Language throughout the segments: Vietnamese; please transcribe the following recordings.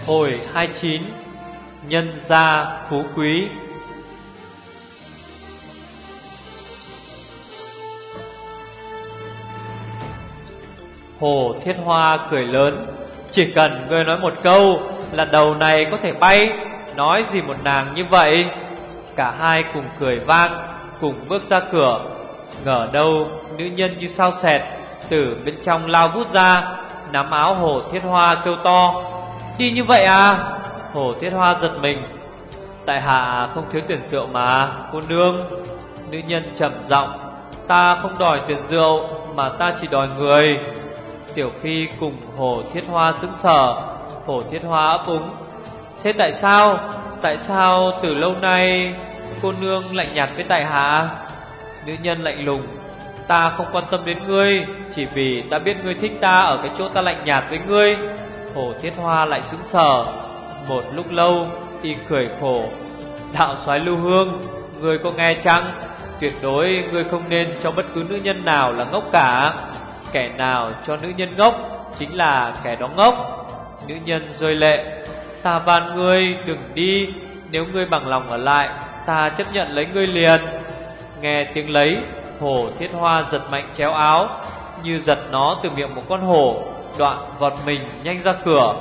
Hồi 29. Nhân gia phú quý. Hồ Thiết Hoa cười lớn: chỉ cần ngươi nói một câu là đầu này có thể bay. Nói gì một nàng như vậy. Cả hai cùng cười vang, cùng bước ra cửa. Ngờ đâu nữ nhân như sao sẹt từ bên trong lao vút ra, nắm áo Hồ Thiết Hoa kêu to: đi như vậy à? Hồ Thiết Hoa giật mình: tại hạ không thiếu tiền rượu mà cô nương. Nữ nhân trầm giọng: ta không đòi tiền rượu, mà ta chỉ đòi người. Tiểu Phi cùng Hồ Thiết Hoa sững sờ. Hồ Thiết Hoa ấp úng: thế tại sao? Tại sao từ lâu nay cô nương lạnh nhạt với tại hạ? Nữ nhân lạnh lùng: ta không quan tâm đến ngươi, chỉ vì ta biết ngươi thích ta ở cái chỗ ta lạnh nhạt với ngươi. Hồ Thiết Hoa lại sững sờ. Một lúc lâu y cười khổ: đạo soái Lưu Hương, ngươi có nghe chăng? Tuyệt đối ngươi không nên cho bất cứ nữ nhân nào là ngốc cả. Kẻ nào cho nữ nhân ngốc chính là kẻ đó ngốc. Nữ nhân rơi lệ: ta van ngươi đừng đi. Nếu ngươi bằng lòng ở lại, ta chấp nhận lấy ngươi liền. Nghe tiếng lấy, Hồ Thiết Hoa giật mạnh chéo áo, như giật nó từ miệng một con hổ, đoạn vọt mình nhanh ra cửa.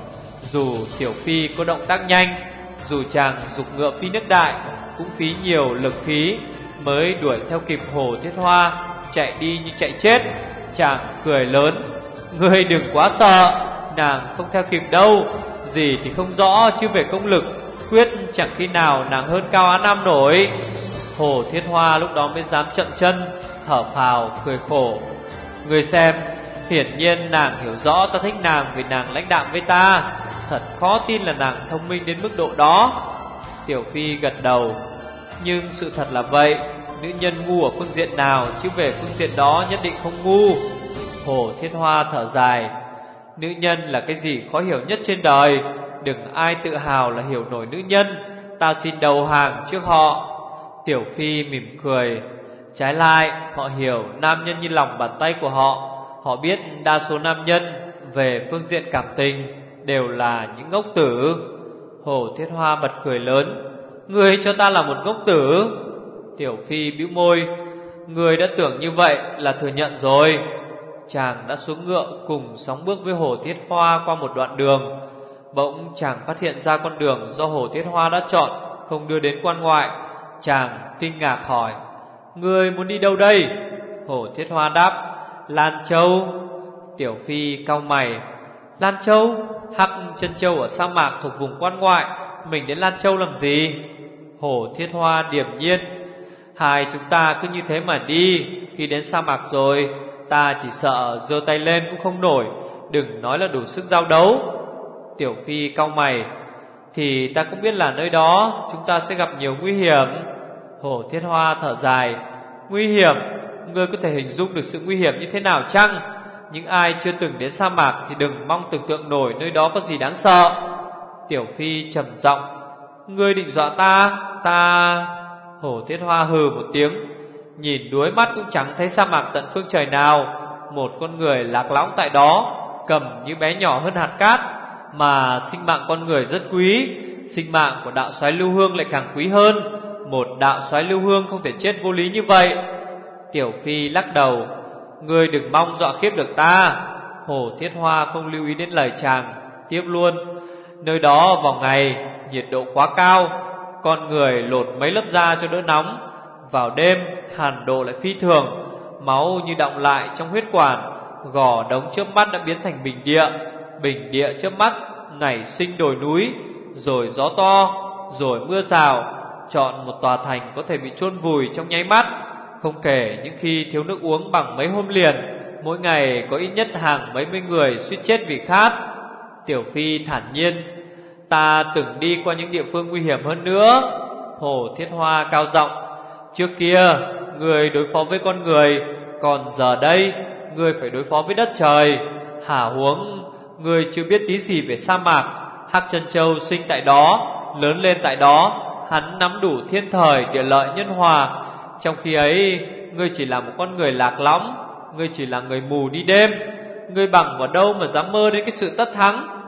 Dù Tiểu Phi có động tác nhanh, dù chàng giục ngựa phi nước đại, cũng phí nhiều lực khí mới đuổi theo kịp Hồ Thiết Hoa, chạy đi như chạy chết. Chàng cười lớn: ngươi đừng quá sợ, nàng không theo kịp đâu. Gì thì không rõ, chứ về công lực quyết chẳng khi nào nàng hơn Cao Á Nam nổi. Hồ Thiết Hoa lúc đó mới dám chậm chân, thở phào cười khổ: người xem, hiển nhiên nàng hiểu rõ ta thích nàng vì nàng lãnh đạm với ta. Thật khó tin là nàng thông minh đến mức độ đó. Tiểu Phi gật đầu: nhưng sự thật là vậy. Nữ nhân ngu ở phương diện nào, chứ về phương diện đó nhất định không ngu. Hồ Thiết Hoa thở dài: nữ nhân là cái gì khó hiểu nhất trên đời. Đừng ai tự hào là hiểu nổi nữ nhân. Ta xin đầu hàng trước họ. Tiểu Phi mỉm cười: trái lại, họ hiểu nam nhân như lòng bàn tay của họ. Họ biết đa số nam nhân về phương diện cảm tình đều là những ngốc tử. Hồ Thiết Hoa bật cười lớn: ngươi cho ta là một ngốc tử? Tiểu Phi bĩu môi: ngươi đã tưởng như vậy là thừa nhận rồi. Chàng đã xuống ngựa cùng sóng bước với Hồ Thiết Hoa qua một đoạn đường. Bỗng chàng phát hiện ra con đường do Hồ Thiết Hoa đã chọn không đưa đến quan ngoại. Chàng kinh ngạc hỏi: ngươi muốn đi đâu đây? Hồ Thiết Hoa đáp: Lan Châu. Tiểu Phi cau mày: Lan Châu? Hắc Chân Châu ở sa mạc thuộc vùng quan ngoại, mình đến Lan Châu làm gì? Hồ Thiết Hoa điềm nhiên: hai chúng ta cứ như thế mà đi. Khi đến sa mạc rồi, ta chỉ sợ giơ tay lên cũng không nổi, đừng nói là đủ sức giao đấu. Tiểu Phi cau mày: thì ta cũng biết là nơi đó chúng ta sẽ gặp nhiều nguy hiểm. Hồ Thiết Hoa thở dài: nguy hiểm? Ngươi có thể hình dung được sự nguy hiểm như thế nào chăng? Những ai chưa từng đến sa mạc thì đừng mong tưởng tượng nổi nơi đó có gì đáng sợ. Tiểu Phi trầm giọng: ngươi định dọa ta? Hồ Thiết Hoa hừ một tiếng: nhìn đuối mắt cũng chẳng thấy sa mạc tận phương trời nào. Một con người lạc lõng tại đó, cầm như bé nhỏ hơn hạt cát. Mà sinh mạng con người rất quý, sinh mạng của đạo soái Lưu Hương lại càng quý hơn. Một đạo soái Lưu Hương không thể chết vô lý như vậy. Tiểu Phi lắc đầu: ngươi đừng mong dọa khiếp được ta. Hồ Thiết Hoa không lưu ý đến lời chàng, tiếp luôn: nơi đó vào ngày nhiệt độ quá cao, con người lột mấy lớp da cho đỡ nóng. Vào đêm hàn độ lại phi thường, máu như đọng lại trong huyết quản. Gò đống chớp mắt đã biến thành bình địa, bình địa chớp mắt nảy sinh đồi núi. Rồi gió to, rồi mưa rào, chọn một tòa thành có thể bị chôn vùi trong nháy mắt. Không kể những khi thiếu nước uống bằng mấy hôm liền, mỗi ngày có ít nhất hàng mấy mươi người suýt chết vì khát. Tiểu Phi thản nhiên: ta từng đi qua những địa phương nguy hiểm hơn nữa. Hồ Thiết Hoa cao giọng: trước kia người đối phó với con người, còn giờ đây người phải đối phó với đất trời. Hả huống người chưa biết tí gì về sa mạc. Hắc Chân Châu sinh tại đó, lớn lên tại đó, hắn nắm đủ thiên thời địa lợi nhân hòa. Trong khi ấy, ngươi chỉ là một con người lạc lõng, ngươi chỉ là người mù đi đêm. Ngươi bằng vào đâu mà dám mơ đến cái sự tất thắng?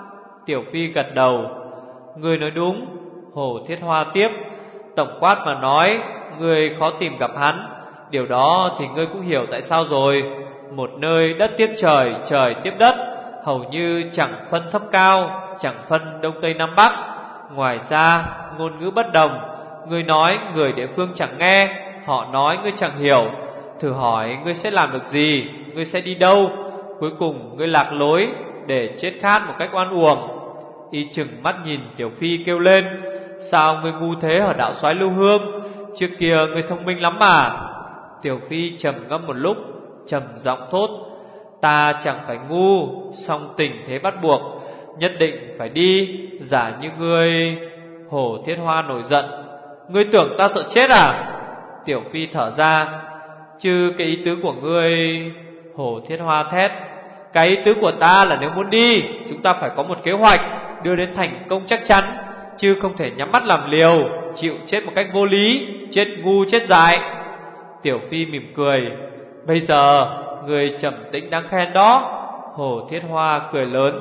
Tiểu Phi gật đầu. Người nói đúng. Hồ Thiết Hoa tiếp. Tổng quát mà nói, ngươi khó tìm gặp hắn. Điều đó thì ngươi cũng hiểu tại sao rồi. Một nơi đất tiếp trời, trời tiếp đất, hầu như chẳng phân thấp cao, chẳng phân đông tây nam bắc. Ngoài ra ngôn ngữ bất đồng, ngươi nói người địa phương chẳng nghe, họ nói ngươi chẳng hiểu. Thử hỏi ngươi sẽ làm được gì, ngươi sẽ đi đâu? Cuối cùng ngươi lạc lối để chết khát một cách oan uổng. Y chừng mắt nhìn Tiểu Phi kêu lên. Sao ngươi ngu thế hả đạo soái Lưu Hương? Trước kia ngươi thông minh lắm mà. Tiểu Phi trầm ngâm một lúc, trầm giọng thốt. Ta chẳng phải ngu, song tình thế bắt buộc, nhất định phải đi. Giả như ngươi... Hồ Thiết Hoa nổi giận. Ngươi tưởng ta sợ chết à? Tiểu Phi thở ra. Chứ cái ý tứ của ngươi... Hồ Thiết Hoa thét. Cái ý tứ của ta là nếu muốn đi, chúng ta phải có một kế hoạch đưa đến thành công chắc chắn, chứ không thể nhắm mắt làm liều, chịu chết một cách vô lý, chết ngu chết dại. Tiểu Phi mỉm cười. Bây giờ người trầm tĩnh đáng khen đó. Hồ Thiết Hoa cười lớn.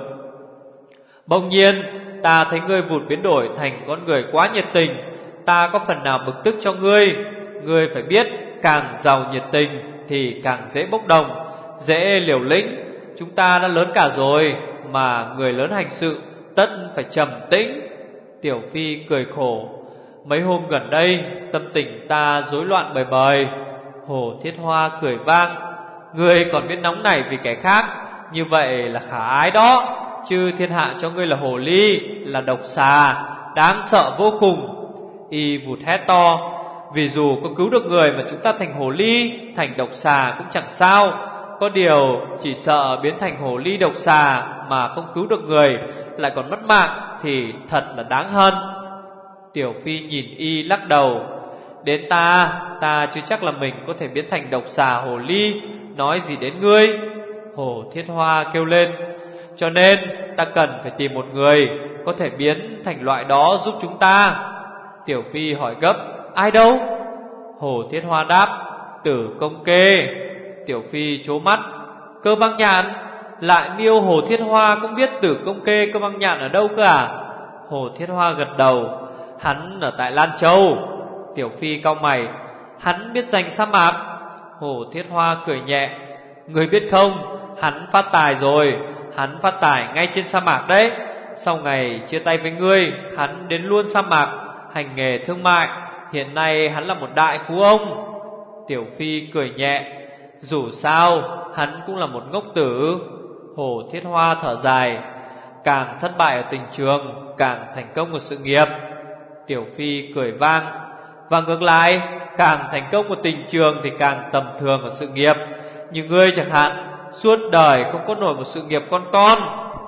Bỗng nhiên ta thấy ngươi vụt biến đổi thành con người quá nhiệt tình. Ta có phần nào bực tức cho ngươi. Ngươi phải biết, càng giàu nhiệt tình thì càng dễ bốc đồng, dễ liều lĩnh. Chúng ta đã lớn cả rồi, mà người lớn hành sự tất phải trầm tĩnh. Tiểu Phi cười khổ. Mấy hôm gần đây tâm tình ta rối loạn bời bời. Hồ Thiết Hoa cười vang. Ngươi còn biết nóng nảy vì kẻ khác, như vậy là khả ái đó. Chứ thiên hạ cho ngươi là hồ ly, là độc xà, đáng sợ vô cùng. Y vụt hét to. Vì dù có cứu được người mà chúng ta thành hồ ly, thành độc xà cũng chẳng sao. Có điều chỉ sợ biến thành hồ ly độc xà mà không cứu được người, lại còn mất mạng thì thật là đáng hơn. Tiểu Phi nhìn Y lắc đầu. Đến ta chưa chắc là mình có thể biến thành độc xà hồ ly, nói gì đến ngươi. Hồ Thiết Hoa kêu lên. Cho nên ta cần phải tìm một người có thể biến thành loại đó giúp chúng ta. Tiểu Phi hỏi gấp. Ai đâu? Hồ Thiết Hoa đáp. Tử Công Kê. Tiểu Phi trố mắt. Cơ Băng Nhạn? Lại miêu Hồ Thiết Hoa cũng biết Tử Công Kê Cơ Băng Nhạn ở đâu cơ à? Hồ Thiết Hoa gật đầu. Hắn ở tại Lan Châu. Tiểu Phi cau mày. Hắn biết danh sa mạc? Hồ Thiết Hoa cười nhẹ. Người biết không, hắn phát tài rồi. Hắn phát tài ngay trên sa mạc đấy. Sau ngày chia tay với ngươi, hắn đến luôn sa mạc hành nghề thương mại. Hiện nay hắn là một đại phú ông. Tiểu Phi cười nhẹ. Dù sao hắn cũng là một ngốc tử. Hồ Thiết Hoa thở dài. Càng thất bại ở tình trường, càng thành công ở sự nghiệp. Tiểu Phi cười vang. Và ngược lại, càng thành công ở tình trường thì càng tầm thường ở sự nghiệp. Như ngươi chẳng hạn, suốt đời không có nổi một sự nghiệp con.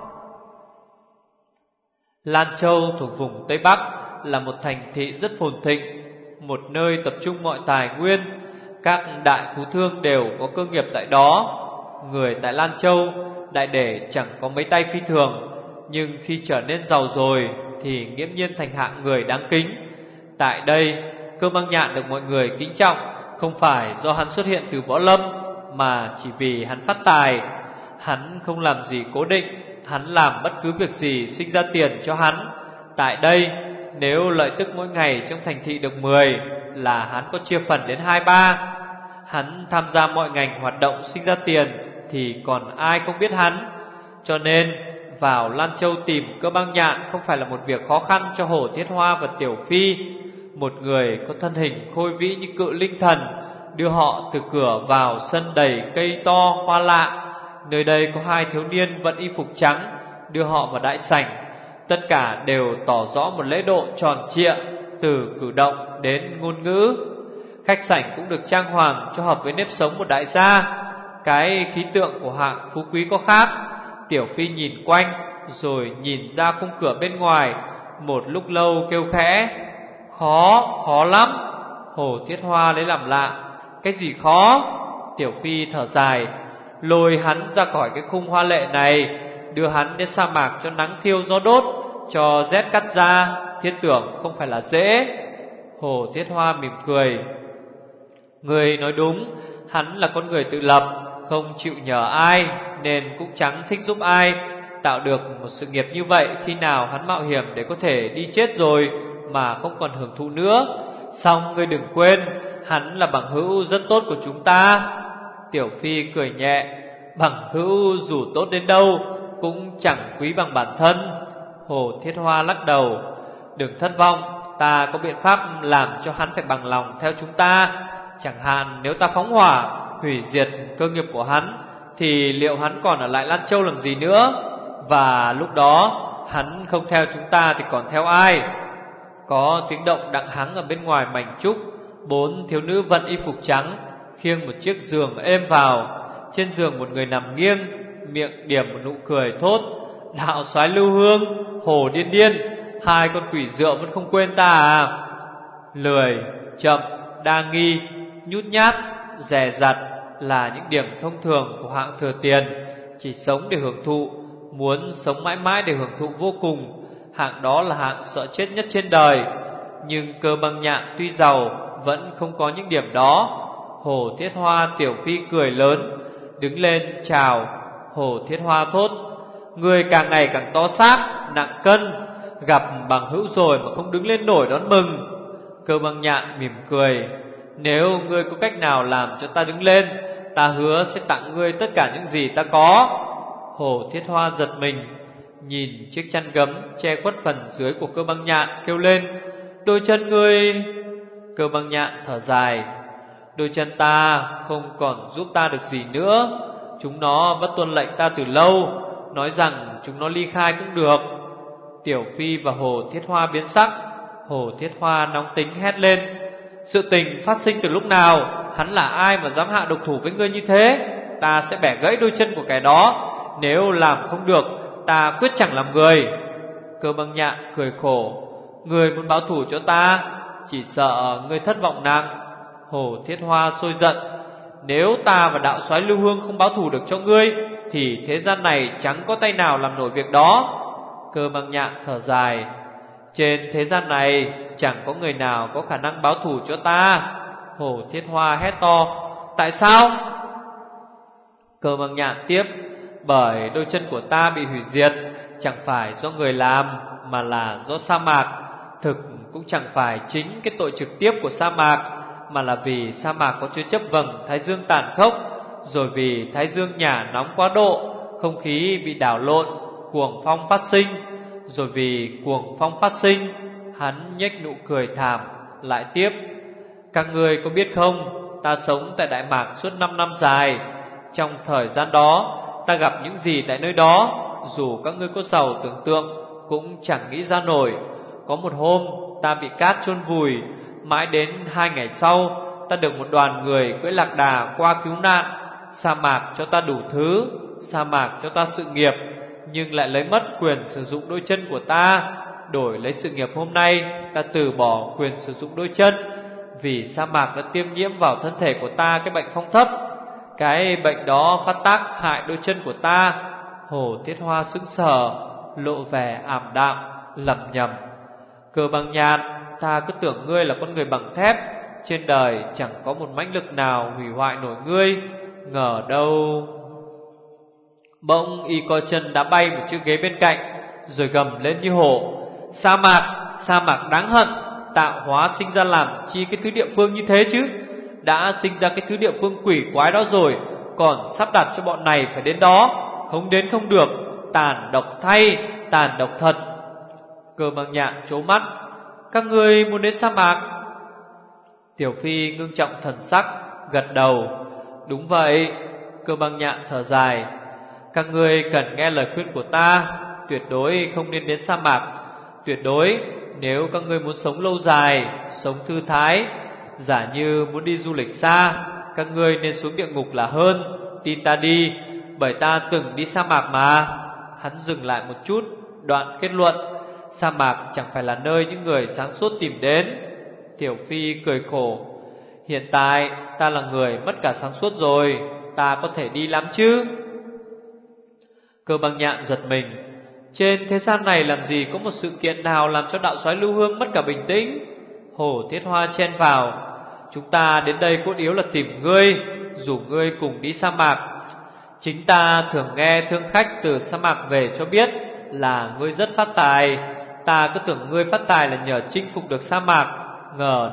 Lan Châu thuộc vùng Tây Bắc là một thành thị rất phồn thịnh, một nơi tập trung mọi tài nguyên. Các đại phú thương đều có cơ nghiệp tại đó. Người tại Lan Châu đại để chẳng có mấy tay phi thường, nhưng khi trở nên giàu rồi thì nghiễm nhiên thành hạng người đáng kính. Tại đây, Cơ Băng Nhạn được mọi người kính trọng, không phải do hắn xuất hiện từ võ lâm, mà chỉ vì hắn phát tài. Hắn không làm gì cố định, hắn làm bất cứ việc gì sinh ra tiền cho hắn. Tại đây, nếu lợi tức mỗi ngày trong thành thị được 10, là hắn có chia phần đến 2-3. Hắn tham gia mọi ngành hoạt động sinh ra tiền thì còn ai không biết hắn. Cho nên vào Lan Châu tìm Cơ Băng Nhạn không phải là một việc khó khăn cho Hồ Thiết Hoa và Tiểu Phi. Một người có thân hình khôi vĩ như cự linh thần đưa họ từ cửa vào sân đầy cây to hoa lạ. Nơi đây có 2 thiếu niên vận y phục trắng đưa họ vào đại sảnh. Tất cả đều tỏ rõ một lễ độ tròn trịa, từ cử động đến ngôn ngữ. Khách sảnh cũng được trang hoàng cho hợp với nếp sống một đại gia. Cái khí tượng của hạng phú quý có khác. Tiểu Phi nhìn quanh rồi nhìn ra khung cửa bên ngoài, một lúc lâu kêu khẽ. Khó lắm. Hồ Thiết Hoa lấy làm lạ. Cái gì khó? Tiểu Phi thở dài. Lôi hắn ra khỏi cái khung hoa lệ này, đưa hắn đến sa mạc cho nắng thiêu gió đốt, cho rét cắt da, thiết tưởng không phải là dễ. Hồ Thiết Hoa mỉm cười. Người nói đúng, hắn là con người tự lập, không chịu nhờ ai, nên cũng chẳng thích giúp ai. tạo được một sự nghiệp như vậy, khi nào hắn mạo hiểm để có thể đi chết rồi mà không còn hưởng thụ nữa. Song ngươi đừng quên, hắn là bằng hữu rất tốt của chúng ta. Tiểu Phi cười nhẹ. Bằng hữu dù tốt đến đâu cũng chẳng quý bằng bản thân. Hồ Thiết Hoa lắc đầu. Đừng thất vọng, ta có biện pháp làm cho hắn phải bằng lòng theo chúng ta. Chẳng hạn nếu ta phóng hỏa hủy diệt cơ nghiệp của hắn, thì liệu hắn còn ở lại Lan Châu làm gì nữa? Và lúc đó hắn không theo chúng ta thì còn theo ai? Có tiếng động đặng hắng ở bên ngoài mảnh trúc. 4 thiếu nữ vận y phục trắng khiêng một chiếc giường êm vào. Trên giường một người nằm nghiêng, miệng điểm một nụ cười thốt: Đạo soái Lưu Hương, Hồ Điên Điên, hai con quỷ rượu vẫn không quên ta à? Lười, chậm, đa nghi, nhút nhát, dè dặt là những điểm thông thường của hạng thừa tiền, chỉ sống để hưởng thụ, muốn sống mãi mãi để hưởng thụ vô cùng. Hạng đó là hạng sợ chết nhất trên đời. Nhưng Cơ Băng Nhạn tuy giàu vẫn không có những điểm đó. Hồ Thiết Hoa Tiểu Phi cười lớn, đứng lên chào. Hồ Thiết Hoa thốt: Người càng ngày càng to xác, nặng cân, gặp bằng hữu rồi mà không đứng lên nổi đón mừng. Cơ Băng Nhạn mỉm cười: Nếu ngươi có cách nào làm cho ta đứng lên, ta hứa sẽ tặng ngươi tất cả những gì ta có. Hồ Thiết Hoa giật mình, nhìn chiếc chăn gấm che khuất phần dưới của Cơ Băng Nhạn, kêu lên: Đôi chân ngươi. Cơ Băng Nhạn thở dài: Đôi chân ta không còn giúp ta được gì nữa. Chúng nó vẫn tuân lệnh ta từ lâu, nói rằng chúng nó ly khai cũng được. Tiểu Phi và Hồ Thiết Hoa biến sắc. Hồ Thiết Hoa nóng tính hét lên: Sự tình phát sinh từ lúc nào? Hắn là ai mà dám hạ độc thủ với ngươi như thế? Ta sẽ bẻ gãy đôi chân của kẻ đó. Nếu làm không được, ta quyết chẳng làm người. Cơ Băng Nhạn cười khổ: Ngươi muốn báo thù cho ta, chỉ sợ ngươi thất vọng nặng. Hồ Thiết Hoa sôi giận: Nếu ta và đạo soái Lưu Hương không báo thù được cho ngươi, thì thế gian này chẳng có tay nào làm nổi việc đó. Cơ Băng Nhạn thở dài: Trên thế gian này chẳng có người nào có khả năng báo thù cho ta. Hồ Thiết Hoa hét to: Tại sao? Cơ Băng Nhạn tiếp: Bởi đôi chân của ta bị hủy diệt chẳng phải do người làm, mà là do sa mạc. Thực cũng chẳng phải chính cái tội trực tiếp của sa mạc, mà là vì sa mạc có chứa chấp vầng thái dương tàn khốc. Rồi vì thái dương nhả nóng quá độ, không khí bị đảo lộn, cuồng phong phát sinh. Rồi vì cuồng phong phát sinh, hắn nhếch nụ cười thảm, lại tiếp: Các ngươi có biết không, ta sống tại Đại Mạc suốt 5 năm dài. Trong thời gian đó, ta gặp những gì tại nơi đó, dù các ngươi có giàu tưởng tượng cũng chẳng nghĩ ra nổi. Có một hôm, ta bị cát chôn vùi. Mãi đến 2 ngày sau, ta được một đoàn người cưỡi lạc đà qua cứu nạn. Sa mạc cho ta đủ thứ, sa mạc cho ta sự nghiệp, nhưng lại lấy mất quyền sử dụng đôi chân của ta. Đổi lấy sự nghiệp hôm nay, ta từ bỏ quyền sử dụng đôi chân, vì sa mạc đã tiêm nhiễm vào thân thể của ta cái bệnh phong thấp. Cái bệnh đó phát tác hại đôi chân của ta. Hồ Thiết Hoa sững sờ, lộ vẻ ảm đạm, lẩm nhẩm: Cơ Băng Nhạn, ta cứ tưởng ngươi là con người bằng thép, trên đời chẳng có một mãnh lực nào hủy hoại nổi ngươi. Ngờ đâu. Bỗng y co chân đá bay một chiếc ghế bên cạnh, rồi gầm lên như hổ: Sa mạc đáng hận, tạo hóa sinh ra làm chi cái thứ địa phương như thế chứ? Đã sinh ra cái thứ địa phương quỷ quái đó rồi, còn sắp đặt cho bọn này phải đến đó, không đến không được. Tàn độc thay, tàn độc thật. Cơ Băng Nhạn trố mắt: Các ngươi muốn đến sa mạc? Tiểu Phi ngưng trọng thần sắc, gật đầu: Đúng vậy. Cơ Băng Nhạn thở dài: Các ngươi cần nghe lời khuyên của ta, tuyệt đối không nên đến sa mạc. Tuyệt đối, nếu các ngươi muốn sống lâu dài, sống thư thái, giả như muốn đi du lịch xa, các ngươi nên xuống địa ngục là hơn. Tin ta đi, bởi ta từng đi sa mạc mà. Hắn dừng lại một chút, đoạn kết luận: Sa mạc chẳng phải là nơi những người sáng suốt tìm đến. Tiểu Phi cười khổ: Hiện tại ta là người mất cả sáng suốt rồi, ta có thể đi lắm chứ? Cơ Băng Nhạn giật mình: Trên thế gian này làm gì có một sự kiện nào làm cho đạo soái Lưu Hương mất cả bình tĩnh? Hồ Thiết Hoa chen vào: Chúng ta đến đây cốt yếu là tìm ngươi, rủ ngươi cùng đi sa mạc. Chính ta thường nghe thương khách từ sa mạc về cho biết là ngươi rất phát tài. Ta cứ tưởng ngươi phát tài là nhờ chinh phục được sa mạc. Ngờ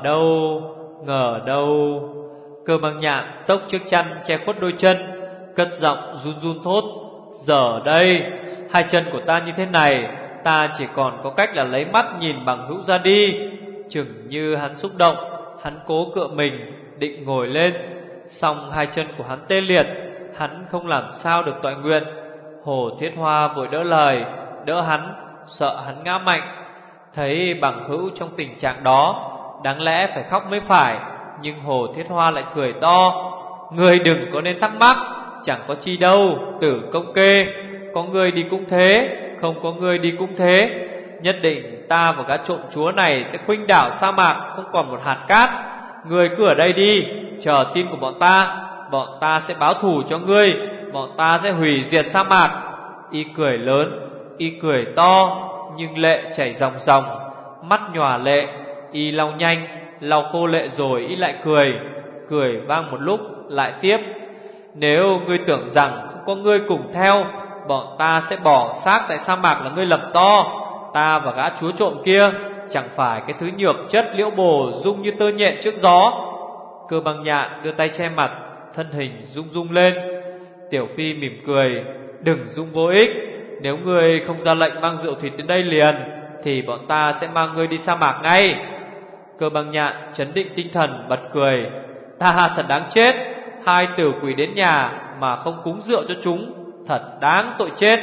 đâu. Cơ Băng Nhạn tốc chiếc chăn che khuất đôi chân, cất giọng run run thốt: giờ đây hai chân của ta như thế này, ta chỉ còn có cách là lấy mắt nhìn Bằng Hữu ra đi. Chừng như hắn xúc động, hắn cố cựa mình định ngồi lên, song hai chân của hắn tê liệt, hắn không làm sao được toại nguyện. Hồ Thiết Hoa vội đỡ lời, đỡ hắn, sợ hắn ngã mạnh. Thấy Bằng Hữu trong tình trạng đó, đáng lẽ phải khóc mới phải, nhưng Hồ Thiết Hoa lại cười to: ngươi đừng có nên thắc mắc, chẳng có chi đâu, Tử Công Kê. Có ngươi đi cũng thế, không có ngươi đi cũng thế. Nhất định ta và gã trộm chúa này sẽ khuynh đảo sa mạc không còn một hạt cát. Ngươi cứ ở đây đi, chờ tin của bọn ta sẽ báo thù cho ngươi, bọn ta sẽ hủy diệt sa mạc. Y cười lớn, y cười to, nhưng lệ chảy ròng ròng, mắt nhòa lệ. Y lau nhanh, lau khô lệ rồi y lại cười vang một lúc lại tiếp: nếu ngươi tưởng rằng không có ngươi cùng theo, bọn ta sẽ bỏ xác tại sa mạc là ngươi lầm to. Ta và gã chúa trộm kia chẳng phải cái thứ nhược chất liễu bồ rung như tơ nhện trước gió. Cơ Băng Nhạn đưa tay che mặt, thân hình rung rung lên. Tiểu Phi mỉm cười: đừng rung vô ích. Nếu ngươi không ra lệnh mang rượu thịt đến đây liền, thì bọn ta sẽ mang ngươi đi sa mạc ngay. Cơ Băng Nhạn chấn định tinh thần bật cười: ta thật đáng chết. Hai tử quỷ đến nhà mà không cúng rượu cho chúng, thật đáng tội chết.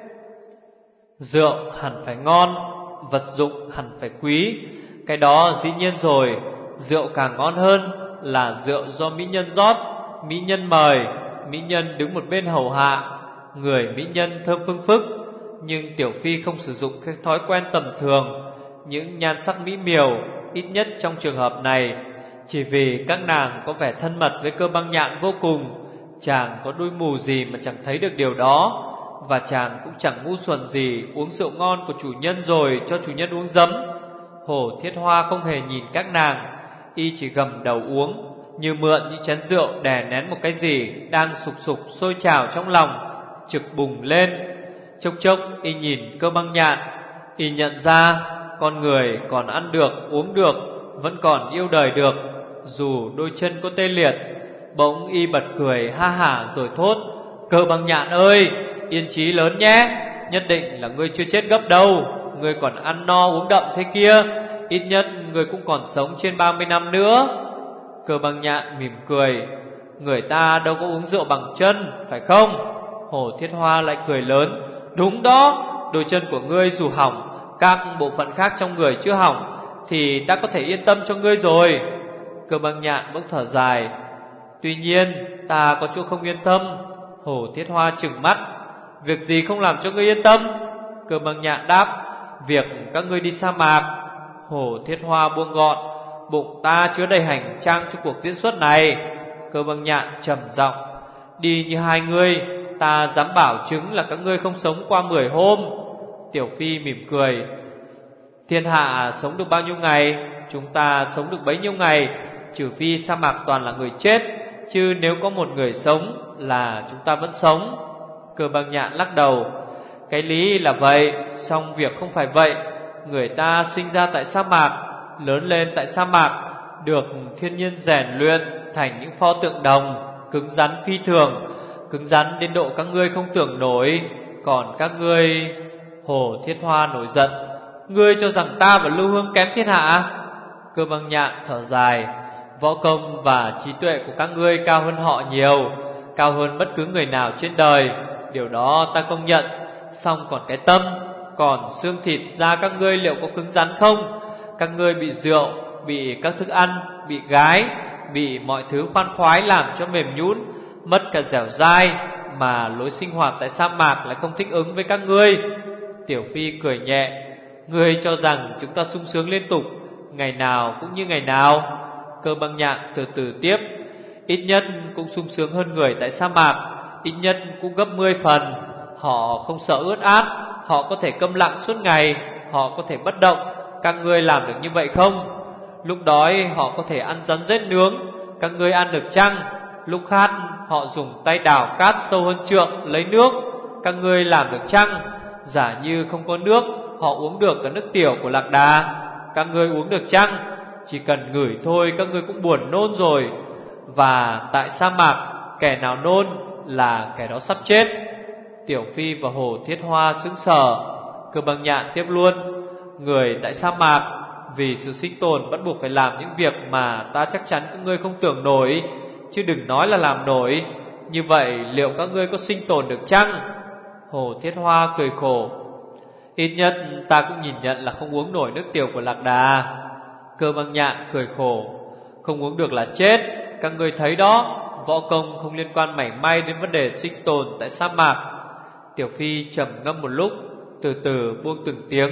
Rượu hẳn phải ngon, vật dụng hẳn phải quý. Cái đó dĩ nhiên rồi. Rượu càng ngon hơn là rượu do mỹ nhân rót, mỹ nhân mời, mỹ nhân đứng một bên hầu hạ, người mỹ nhân thơm phưng phức. Nhưng Tiểu Phi không sử dụng cái thói quen tầm thường, những nhan sắc mỹ miều, ít nhất trong trường hợp này, chỉ vì các nàng có vẻ thân mật với Cơ Băng Nhạn vô cùng. Chàng có đuôi mù gì mà chẳng thấy được điều đó, và chàng cũng chẳng ngu xuẩn gì uống rượu ngon của chủ nhân rồi cho chủ nhân uống giấm. Hồ Thiết Hoa không hề nhìn các nàng, y chỉ gầm đầu uống, như mượn những chén rượu đè nén một cái gì đang sục sục sôi trào trong lòng, trực bùng lên. Chốc chốc y nhìn Cơ Băng Nhạn, y nhận ra con người còn ăn được, uống được, vẫn còn yêu đời được, dù đôi chân có tê liệt. Bỗng y bật cười ha hả rồi thốt: Cơ Băng Nhạn ơi, yên chí lớn nhé, nhất định là ngươi chưa chết gấp đâu. Ngươi còn ăn no uống đậm thế kia, ít nhất ngươi cũng còn sống trên 30 năm nữa. Cơ Băng Nhạn mỉm cười: người ta đâu có uống rượu bằng chân, phải không? Hồ Thiết Hoa lại cười lớn: đúng đó, đôi chân của ngươi dù hỏng, các bộ phận khác trong người chưa hỏng, thì ta có thể yên tâm cho ngươi rồi. Cơ Băng Nhạn bỗng thở dài: tuy nhiên ta có chỗ không yên tâm. Hồ Thiết Hoa trừng mắt: việc gì không làm cho ngươi yên tâm? Cơ Băng Nhạn đáp: việc các ngươi đi sa mạc. Hồ Thiết Hoa buông gọn: bụng ta chứa đầy hành trang cho cuộc diễn xuất này. Cơ Băng Nhạn trầm giọng: đi như hai ngươi, ta dám bảo chứng là các ngươi không sống qua 10 hôm. Tiểu Phi mỉm cười: thiên hạ sống được bao nhiêu ngày, chúng ta sống được bấy nhiêu ngày, trừ phi sa mạc toàn là người chết, chứ nếu có một người sống là chúng ta vẫn sống. Cơ Băng Nhạn lắc đầu: cái lý là vậy, song việc không phải vậy. Người ta sinh ra tại sa mạc, lớn lên tại sa mạc, được thiên nhiên rèn luyện thành những pho tượng đồng, cứng rắn phi thường, cứng rắn đến độ các ngươi không tưởng nổi. Còn các ngươi... Hồ Thiết Hoa nổi giận: ngươi cho rằng ta và Lưu Hương kém thiên hạ? Cơ Băng Nhạn thở dài: võ công và trí tuệ của các ngươi cao hơn họ nhiều, cao hơn bất cứ người nào trên đời, điều đó ta công nhận. Song còn cái tâm, còn xương thịt da các ngươi liệu có cứng rắn không? Các ngươi bị rượu, bị các thức ăn, bị gái, bị mọi thứ khoan khoái làm cho mềm nhũn, mất cả dẻo dai, mà lối sinh hoạt tại sa mạc lại không thích ứng với các ngươi. Tiểu Phi cười nhẹ: ngươi cho rằng chúng ta sung sướng liên tục, ngày nào cũng như ngày nào? Cơ Băng Nhạn từ từ tiếp: ít nhất cũng sung sướng hơn người tại sa mạc, ít nhất cũng gấp 10 phần. Họ không sợ ướt át, họ có thể câm lặng suốt ngày, họ có thể bất động. Các ngươi làm được như vậy không? Lúc đói họ có thể ăn rắn rết nướng, các ngươi ăn được chăng? Lúc khát họ dùng tay đào cát sâu hơn trượng lấy nước. Các ngươi làm được chăng? Giả như không có nước, họ uống được cả nước tiểu của lạc đà. Các ngươi uống được chăng? Chỉ cần ngửi thôi các ngươi cũng buồn nôn rồi. Và tại sa mạc, kẻ nào nôn là kẻ đó sắp chết. Tiểu Phi và Hồ Thiết Hoa sững sờ. Cơ Băng Nhạn tiếp luôn: người tại sa mạc vì sự sinh tồn bắt buộc phải làm những việc mà ta chắc chắn các ngươi không tưởng nổi, chứ đừng nói là làm nổi. Như vậy liệu các ngươi có sinh tồn được chăng? Hồ Thiết Hoa cười khổ: ít nhất ta cũng nhìn nhận là không uống nổi nước tiểu của lạc đà. Cơ Băng Nhạn cười khổ: không uống được là chết. Các ngươi thấy đó, võ công không liên quan mảy may đến vấn đề sinh tồn tại sa mạc. Tiểu Phi trầm ngâm một lúc, từ từ buông từng tiếng: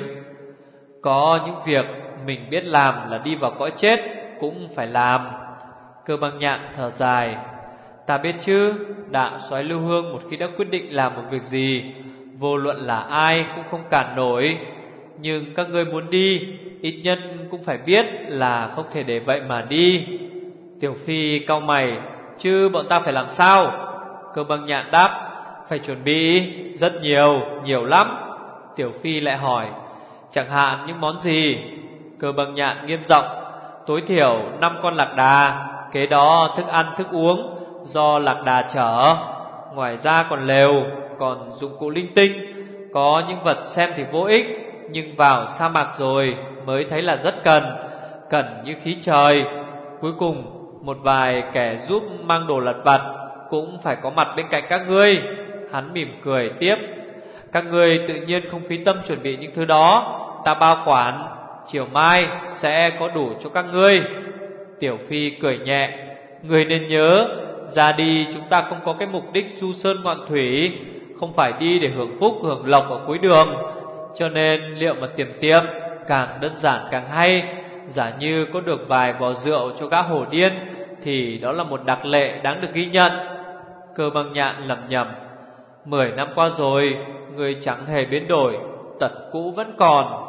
có những việc mình biết làm là đi vào cõi chết cũng phải làm. Cơ Băng Nhạn thở dài: ta biết chứ, Đạo Soái Lưu Hương một khi đã quyết định làm một việc gì, vô luận là ai cũng không cản nổi. Nhưng các ngươi muốn đi, ít nhất cũng phải biết là không thể để vậy mà đi. Tiểu Phi cau mày: chứ bọn ta phải làm sao? Cơ Băng Nhạn đáp: phải chuẩn bị rất nhiều, nhiều lắm. Tiểu Phi lại hỏi: chẳng hạn những món gì? Cơ Băng Nhạn nghiêm giọng: tối thiểu 5 con lạc đà, kế đó thức ăn thức uống do lạc đà chở. Ngoài ra còn lều, còn dụng cụ linh tinh. Có những vật xem thì vô ích, nhưng vào sa mạc rồi mới thấy là rất cần, cần như khí trời. Cuối cùng một vài kẻ giúp mang đồ lặt vặt cũng phải có mặt bên cạnh các ngươi. Hắn mỉm cười tiếp: các ngươi tự nhiên không phí tâm chuẩn bị những thứ đó, ta bao quản, chiều mai sẽ có đủ cho các ngươi. Tiểu Phi cười nhẹ: ngươi nên nhớ, ra đi chúng ta không có cái mục đích du sơn ngoạn thủy, không phải đi để hưởng phúc hưởng lộc ở cuối đường. Cho nên liệu mà tiệm càng đơn giản càng hay. Giả như có được vài vò rượu cho gã hổ điên thì đó là một đặc lệ đáng được ghi nhận. Cơ Băng Nhạn lẩm nhẩm: 10 năm qua rồi, người chẳng hề biến đổi, tật cũ vẫn còn.